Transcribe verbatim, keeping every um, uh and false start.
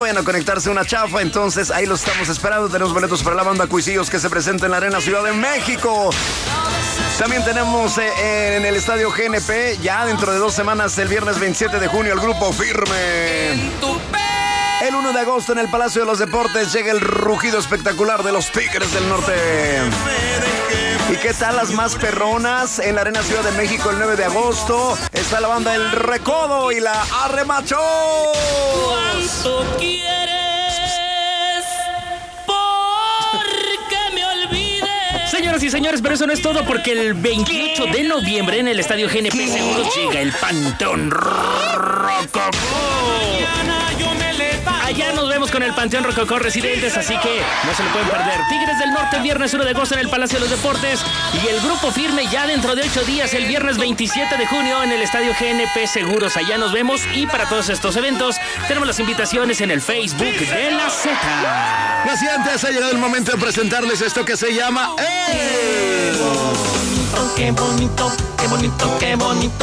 vayan a conectarse una chafa. Entonces ahí los estamos esperando. Tenemos boletos para la banda Cuisillos que se presenta en la Arena Ciudad de México. También tenemos eh, en el Estadio G N P, ya dentro de dos semanas, el viernes veintisiete de junio, el Grupo Firme. El uno de agosto en el Palacio de los Deportes llega el rugido espectacular de los Tigres del Norte. ¿Y qué tal las más perronas? En la Arena Ciudad de México el nueve de agosto está la banda El Recodo y la Arremachos. ¿Cuánto quieres? Porque me olvides. Señoras y señores, pero eso no es todo, porque el veintiocho de noviembre en el Estadio G N P Seguros llega el Panteón Rococó. Allá nos vemos con el Panteón Rococó Residentes, así que no se lo pueden perder. Tigres del Norte, viernes uno de agosto en el Palacio de los Deportes. Y el Grupo Firme ya dentro de ocho días, el viernes veintisiete de junio en el Estadio G N P Seguros. Allá nos vemos. Y para todos estos eventos tenemos las invitaciones en el Facebook de la Z. Así antes ha llegado el momento de presentarles esto que se llama... ¡Eh! Qué bonito, qué bonito, qué bonito,